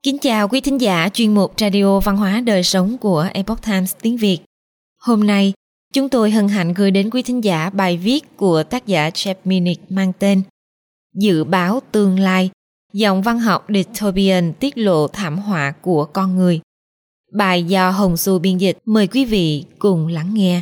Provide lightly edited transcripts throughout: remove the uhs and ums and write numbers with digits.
Kính chào quý thính giả chuyên mục Radio Văn hóa Đời Sống của Epoch Times tiếng Việt. Hôm nay, chúng tôi hân hạnh gửi đến quý thính giả bài viết của tác giả Jeff Minnick mang tên Dự báo tương lai, dòng văn học dystopian tiết lộ thảm họa của con người. Bài do Hồng Xu biên dịch, mời quý vị cùng lắng nghe.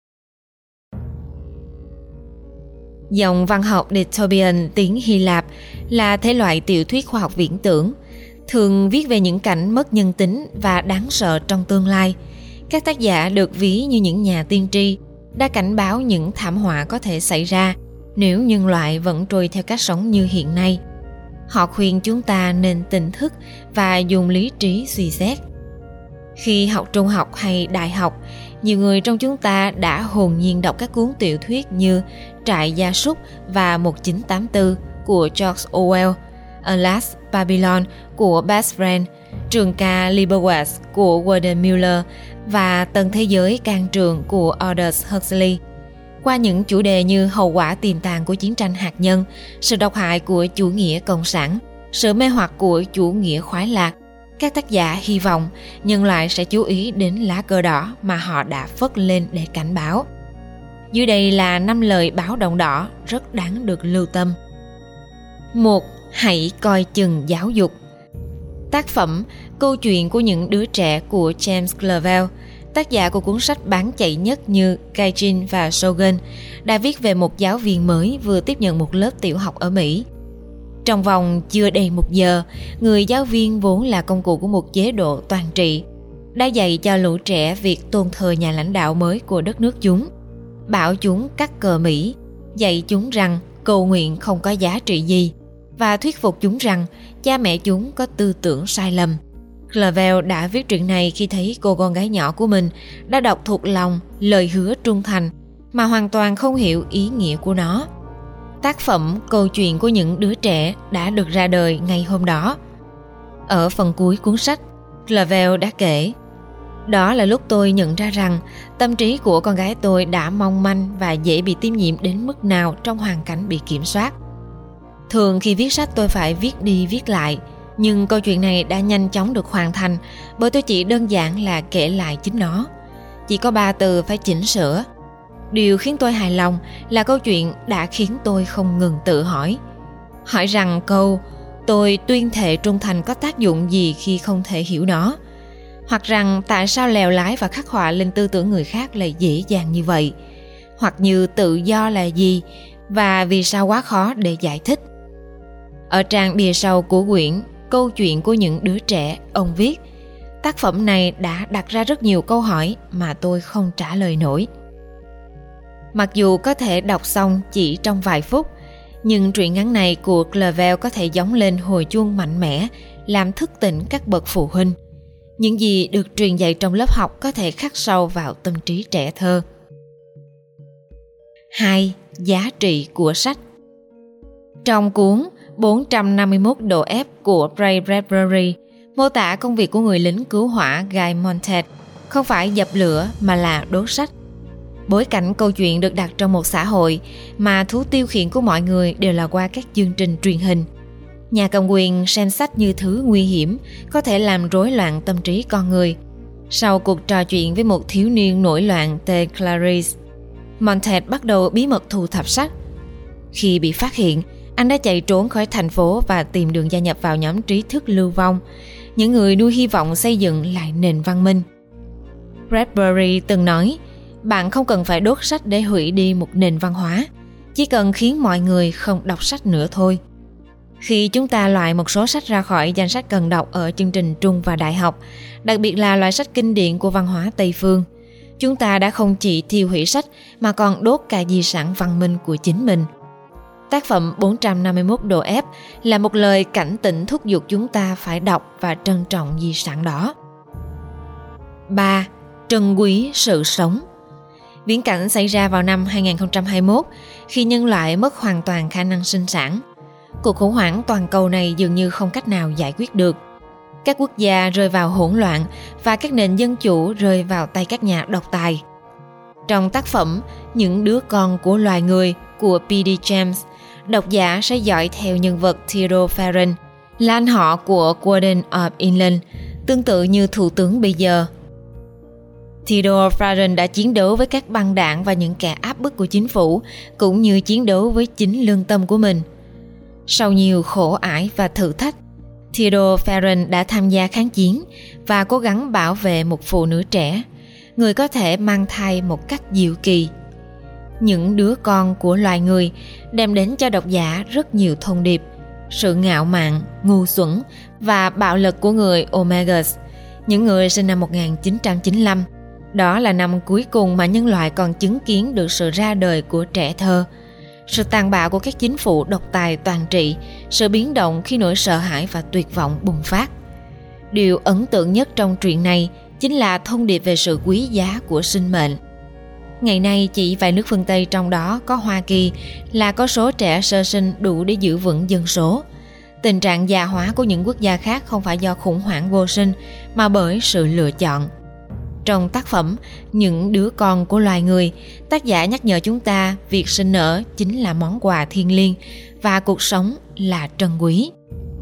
Dòng văn học dystopian tiếng Hy Lạp là thể loại tiểu thuyết khoa học viễn tưởng, thường viết về những cảnh mất nhân tính và đáng sợ trong tương lai. Các tác giả được ví như những nhà tiên tri, đã cảnh báo những thảm họa có thể xảy ra nếu nhân loại vẫn trôi theo cách sống như hiện nay. Họ khuyên chúng ta nên tỉnh thức và dùng lý trí suy xét. Khi học trung học hay đại học, nhiều người trong chúng ta đã hồn nhiên đọc các cuốn tiểu thuyết như Trại gia súc và 1984 của George Orwell, Alas, Babylon của Baz Fran, Trường ca Leavenworth của Walter Miller và Tân thế giới can trường của Aldous Huxley. Qua những chủ đề như hậu quả tiềm tàng của chiến tranh hạt nhân, sự độc hại của chủ nghĩa cộng sản, sự mê hoặc của chủ nghĩa khoái lạc, các tác giả hy vọng nhân loại sẽ chú ý đến lá cờ đỏ mà họ đã phất lên để cảnh báo. Dưới đây là 5 lời báo động đỏ rất đáng được lưu tâm. 1. Hãy coi chừng giáo dục. Tác phẩm Câu chuyện của những đứa trẻ của James Clavell, tác giả của cuốn sách bán chạy nhất như Gaijin và Shogun, đã viết về một giáo viên mới vừa tiếp nhận một lớp tiểu học ở Mỹ. Trong vòng chưa đầy 1 giờ, người giáo viên vốn là công cụ của một chế độ toàn trị đã dạy cho lũ trẻ việc tôn thờ nhà lãnh đạo mới của đất nước chúng, bảo chúng cắt cờ Mỹ, dạy chúng rằng cầu nguyện không có giá trị gì và thuyết phục chúng rằng cha mẹ chúng có tư tưởng sai lầm. Clavell đã viết truyện này khi thấy cô con gái nhỏ của mình đã đọc thuộc lòng lời hứa trung thành mà hoàn toàn không hiểu ý nghĩa của nó. Tác phẩm Câu chuyện của những đứa trẻ đã được ra đời ngày hôm đó. Ở phần cuối cuốn sách, Clavell đã kể: đó là lúc tôi nhận ra rằng tâm trí của con gái tôi đã mong manh và dễ bị tiêm nhiễm đến mức nào trong hoàn cảnh bị kiểm soát. Thường khi viết sách tôi phải viết đi viết lại, nhưng câu chuyện này đã nhanh chóng được hoàn thành bởi tôi chỉ đơn giản là kể lại chính nó. Chỉ có 3 từ phải chỉnh sửa. Điều khiến tôi hài lòng là câu chuyện đã khiến tôi không ngừng tự hỏi rằng câu tôi tuyên thệ trung thành có tác dụng gì khi không thể hiểu nó, hoặc rằng tại sao lèo lái và khắc họa lên tư tưởng người khác lại dễ dàng như vậy, hoặc như tự do là gì và vì sao quá khó để giải thích. Ở trang bìa sau của quyển Câu chuyện của những đứa trẻ, ông viết: tác phẩm này đã đặt ra rất nhiều câu hỏi mà tôi không trả lời nổi. Mặc dù có thể đọc xong chỉ trong vài phút, nhưng truyện ngắn này của Clavell có thể gióng lên hồi chuông mạnh mẽ, làm thức tỉnh các bậc phụ huynh. Những gì được truyền dạy trong lớp học có thể khắc sâu vào tâm trí trẻ thơ. 2. Giá trị của sách. Trong cuốn 451 độ F của Ray Bradbury, mô tả công việc của người lính cứu hỏa Guy Monteith không phải dập lửa mà là đốt sách. Bối cảnh câu chuyện được đặt trong một xã hội mà thú tiêu khiển của mọi người đều là qua các chương trình truyền hình. Nhà cầm quyền xem sách như thứ nguy hiểm, có thể làm rối loạn tâm trí con người. Sau cuộc trò chuyện với một thiếu niên nổi loạn tên Clarice, Monteith bắt đầu bí mật thu thập sách. Khi bị phát hiện, anh đã chạy trốn khỏi thành phố và tìm đường gia nhập vào nhóm trí thức lưu vong, những người nuôi hy vọng xây dựng lại nền văn minh. Bradbury từng nói, bạn không cần phải đốt sách để hủy đi một nền văn hóa, chỉ cần khiến mọi người không đọc sách nữa thôi. Khi chúng ta loại một số sách ra khỏi danh sách cần đọc ở chương trình trung và đại học, đặc biệt là loại sách kinh điển của văn hóa Tây phương, chúng ta đã không chỉ tiêu hủy sách mà còn đốt cả di sản văn minh của chính mình. Tác phẩm 451 độ F là một lời cảnh tỉnh thúc giục chúng ta phải đọc và trân trọng di sản đó. 3. Trân quý sự sống. Viễn cảnh xảy ra vào năm 2021 khi nhân loại mất hoàn toàn khả năng sinh sản. Cuộc khủng hoảng toàn cầu này dường như không cách nào giải quyết được. Các quốc gia rơi vào hỗn loạn và các nền dân chủ rơi vào tay các nhà độc tài. Trong tác phẩm Những đứa con của loài người của P.D. James, độc giả sẽ dõi theo nhân vật Theodore Farron, là anh họ của Warden of England, tương tự như thủ tướng bây giờ. Theodore Farren đã chiến đấu với các băng đảng và những kẻ áp bức của chính phủ, cũng như chiến đấu với chính lương tâm của mình. Sau nhiều khổ ải và thử thách, Theodore Farren đã tham gia kháng chiến và cố gắng bảo vệ một phụ nữ trẻ, người có thể mang thai một cách diệu kỳ. Những đứa con của loài người đem đến cho độc giả rất nhiều thông điệp, sự ngạo mạn, ngu xuẩn và bạo lực của người Omegas, những người sinh năm 1995. Đó là năm cuối cùng mà nhân loại còn chứng kiến được sự ra đời của trẻ thơ, sự tàn bạo của các chính phủ độc tài toàn trị, sự biến động khi nỗi sợ hãi và tuyệt vọng bùng phát. Điều ấn tượng nhất trong truyện này chính là thông điệp về sự quý giá của sinh mệnh. Ngày nay chỉ vài nước phương Tây, trong đó có Hoa Kỳ, là có số trẻ sơ sinh đủ để giữ vững dân số. Tình trạng già hóa của những quốc gia khác không phải do khủng hoảng vô sinh mà bởi sự lựa chọn. Trong tác phẩm Những đứa con của loài người, tác giả nhắc nhở chúng ta việc sinh nở chính là món quà thiêng liêng và cuộc sống là trân quý.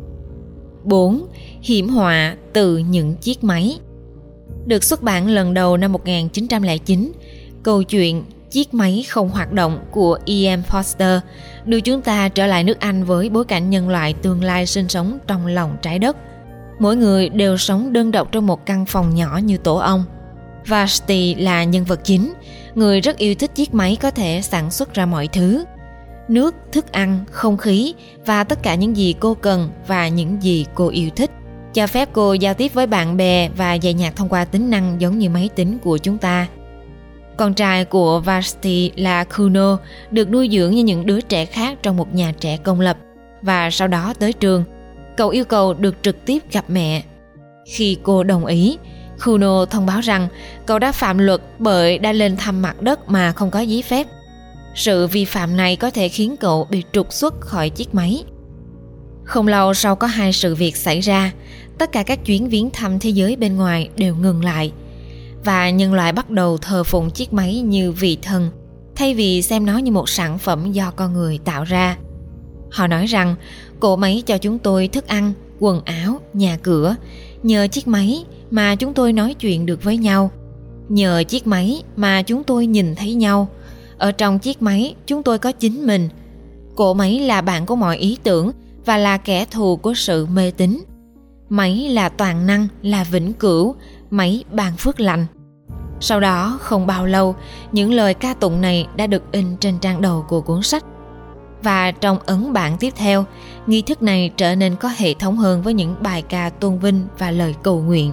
4. Hiểm họa từ những chiếc máy. Được xuất bản lần đầu năm 1909, câu chuyện Chiếc máy không hoạt động của E.M. Forster đưa chúng ta trở lại nước Anh với bối cảnh nhân loại tương lai sinh sống trong lòng trái đất. Mỗi người đều sống đơn độc trong một căn phòng nhỏ như tổ ong. Vashti là nhân vật chính, người rất yêu thích chiếc máy có thể sản xuất ra mọi thứ: nước, thức ăn, không khí và tất cả những gì cô cần và những gì cô yêu thích, cho phép cô giao tiếp với bạn bè và dạy nhạc thông qua tính năng giống như máy tính của chúng ta. Con trai của Vashti là Kuno, được nuôi dưỡng như những đứa trẻ khác trong một nhà trẻ công lập, và sau đó tới trường. Cậu yêu cầu được trực tiếp gặp mẹ. Khi cô đồng ý, Kuno thông báo rằng cậu đã phạm luật bởi đã lên thăm mặt đất mà không có giấy phép. Sự vi phạm này có thể khiến cậu bị trục xuất khỏi chiếc máy. Không lâu sau có hai sự việc xảy ra, tất cả các chuyến viếng thăm thế giới bên ngoài đều ngừng lại, và nhân loại bắt đầu thờ phụng chiếc máy như vị thần, thay vì xem nó như một sản phẩm do con người tạo ra. Họ nói rằng cỗ máy cho chúng tôi thức ăn, quần áo, nhà cửa. Nhờ chiếc máy mà chúng tôi nói chuyện được với nhau. Nhờ chiếc máy mà chúng tôi nhìn thấy nhau. Ở trong chiếc máy chúng tôi có chính mình. Cỗ máy là bạn của mọi ý tưởng và là kẻ thù của sự mê tín. Máy là toàn năng, là vĩnh cửu. Máy ban phước lành. Sau đó không bao lâu, những lời ca tụng này đã được in trên trang đầu của cuốn sách. Và trong ấn bản tiếp theo, nghi thức này trở nên có hệ thống hơn với những bài ca tôn vinh và lời cầu nguyện.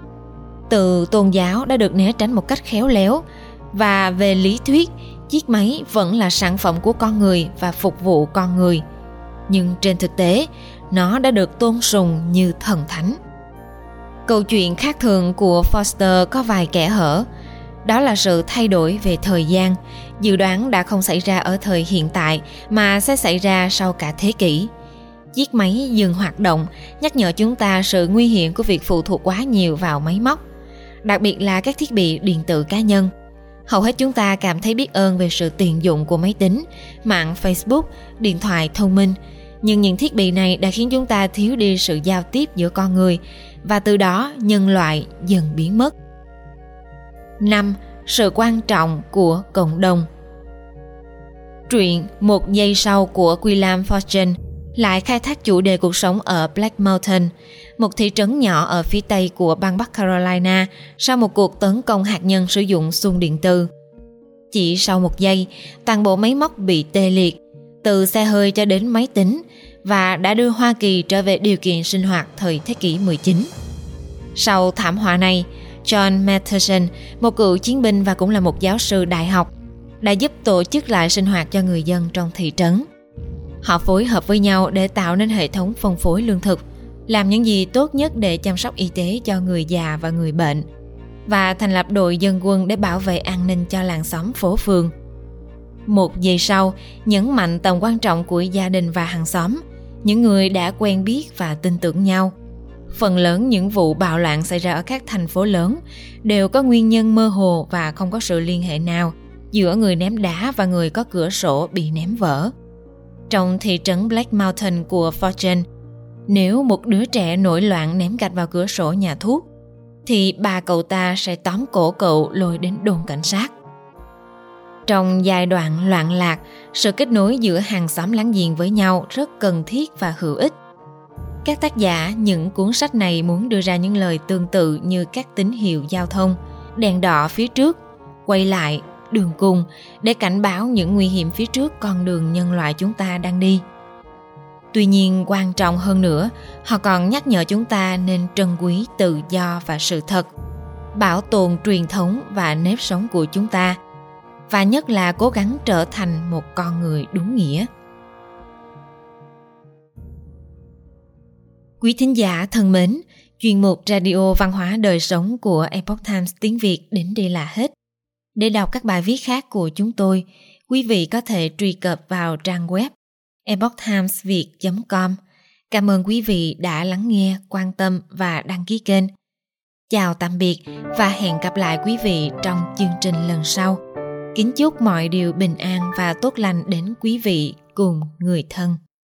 Từ tôn giáo đã được né tránh một cách khéo léo, và về lý thuyết, chiếc máy vẫn là sản phẩm của con người và phục vụ con người. Nhưng trên thực tế, nó đã được tôn sùng như thần thánh. Câu chuyện khác thường của Forster có vài kẽ hở. Đó là sự thay đổi về thời gian, dự đoán đã không xảy ra ở thời hiện tại mà sẽ xảy ra sau cả thế kỷ. Chiếc máy dừng hoạt động, nhắc nhở chúng ta sự nguy hiểm của việc phụ thuộc quá nhiều vào máy móc, đặc biệt là các thiết bị điện tử cá nhân. Hầu hết chúng ta cảm thấy biết ơn về sự tiện dụng của máy tính, mạng Facebook, điện thoại thông minh, nhưng những thiết bị này đã khiến chúng ta thiếu đi sự giao tiếp giữa con người, và từ đó nhân loại dần biến mất. 5. Sự quan trọng của cộng đồng. Truyện Một giây sau của William Forstchen lại khai thác chủ đề cuộc sống ở Black Mountain, một thị trấn nhỏ ở phía tây của bang Bắc Carolina sau một cuộc tấn công hạt nhân sử dụng xuồng điện từ. Chỉ sau một giây, toàn bộ máy móc bị tê liệt, từ xe hơi cho đến máy tính, và đã đưa Hoa Kỳ trở về điều kiện sinh hoạt thời thế kỷ 19. Sau thảm họa này, John Matheson, một cựu chiến binh và cũng là một giáo sư đại học, đã giúp tổ chức lại sinh hoạt cho người dân trong thị trấn. Họ phối hợp với nhau để tạo nên hệ thống phân phối lương thực, làm những gì tốt nhất để chăm sóc y tế cho người già và người bệnh, và thành lập đội dân quân để bảo vệ an ninh cho làng xóm phố phường. Một giây sau, nhấn mạnh tầm quan trọng của gia đình và hàng xóm, những người đã quen biết và tin tưởng nhau. Phần lớn những vụ bạo loạn xảy ra ở các thành phố lớn đều có nguyên nhân mơ hồ và không có sự liên hệ nào giữa người ném đá và người có cửa sổ bị ném vỡ. Trong thị trấn Black Mountain của Fortune, Nếu một đứa trẻ nổi loạn ném gạch vào cửa sổ nhà thuốc, thì bà cậu ta sẽ tóm cổ cậu lôi đến đồn cảnh sát. Trong giai đoạn loạn lạc, sự kết nối giữa hàng xóm láng giềng với nhau rất cần thiết và hữu ích. Các tác giả những cuốn sách này muốn đưa ra những lời tương tự như các tín hiệu giao thông, đèn đỏ phía trước, quay lại, đường cùng để cảnh báo những nguy hiểm phía trước con đường nhân loại chúng ta đang đi. Tuy nhiên, quan trọng hơn nữa, họ còn nhắc nhở chúng ta nên trân quý tự do và sự thật, bảo tồn truyền thống và nếp sống của chúng ta, và nhất là cố gắng trở thành một con người đúng nghĩa. Quý thính giả thân mến, chuyên mục Radio Văn hóa Đời Sống của Epoch Times tiếng Việt đến đây là hết. Để đọc các bài viết khác của chúng tôi, quý vị có thể truy cập vào trang web epochtimesviet.com. Cảm ơn quý vị đã lắng nghe, quan tâm và đăng ký kênh. Chào tạm biệt và hẹn gặp lại quý vị trong chương trình lần sau. Kính chúc mọi điều bình an và tốt lành đến quý vị cùng người thân.